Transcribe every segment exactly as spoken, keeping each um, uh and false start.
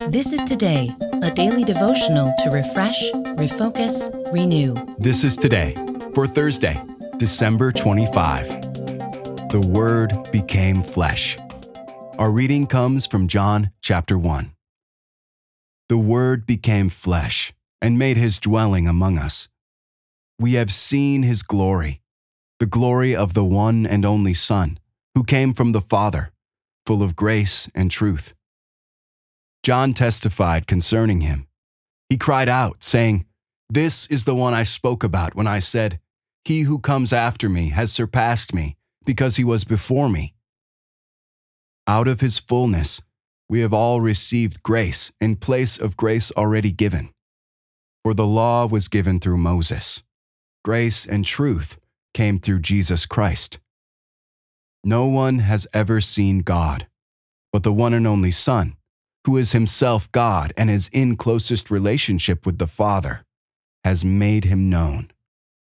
This is Today, a daily devotional to refresh, refocus, renew. This is Today for Thursday, December twenty-fifth. The Word became flesh. Our reading comes from John chapter one. The Word became flesh and made his dwelling among us. We have seen his glory, the glory of the one and only Son, who came from the Father, full of grace and truth. John testified concerning him. He cried out, saying, "This is the one I spoke about when I said, 'He who comes after me has surpassed me, because he was before me.' Out of his fullness, we have all received grace in place of grace already given. For the law was given through Moses. Grace and truth came through Jesus Christ. No one has ever seen God, but the one and only Son, who is himself God and is in closest relationship with the Father, has made him known."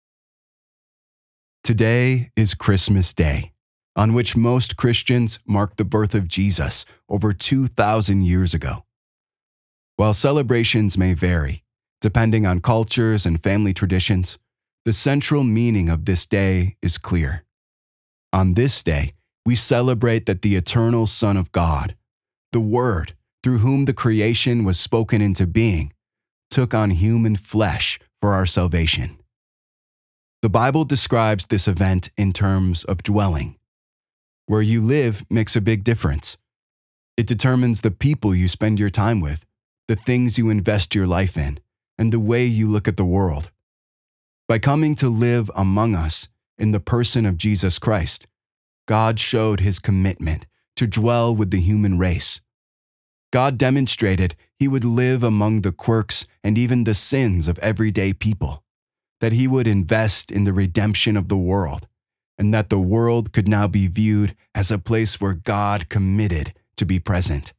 Today is Christmas Day, on which most Christians mark the birth of Jesus over two thousand years ago. While celebrations may vary, depending on cultures and family traditions, the central meaning of this day is clear. On this day, we celebrate that the eternal Son of God, the Word, through whom the creation was spoken into being, took on human flesh for our salvation. The Bible describes this event in terms of dwelling. Where you live makes a big difference. It determines the people you spend your time with, the things you invest your life in, and the way you look at the world. By coming to live among us in the person of Jesus Christ, God showed his commitment to dwell with the human race. God demonstrated he would live among the quirks and even the sins of everyday people, that he would invest in the redemption of the world, and that the world could now be viewed as a place where God committed to be present.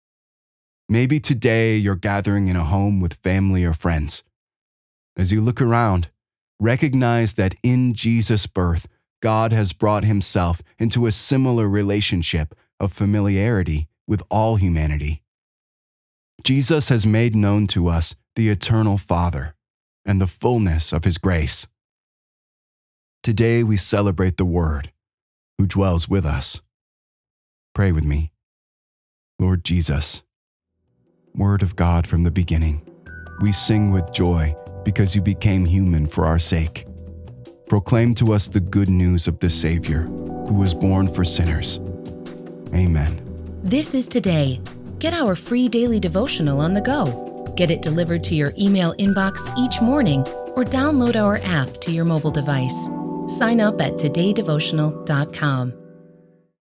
Maybe today you're gathering in a home with family or friends. As you look around, recognize that in Jesus' birth, God has brought himself into a similar relationship of familiarity with all humanity. Jesus has made known to us the eternal Father and the fullness of his grace. Today we celebrate the Word, who dwells with us. Pray with me. Lord Jesus, Word of God from the beginning, we sing with joy because you became human for our sake. Proclaim to us the good news of the Savior, who was born for sinners. Amen. This is Today. Get our free daily devotional on the go. Get it delivered to your email inbox each morning or download our app to your mobile device. Sign up at today devotional dot com.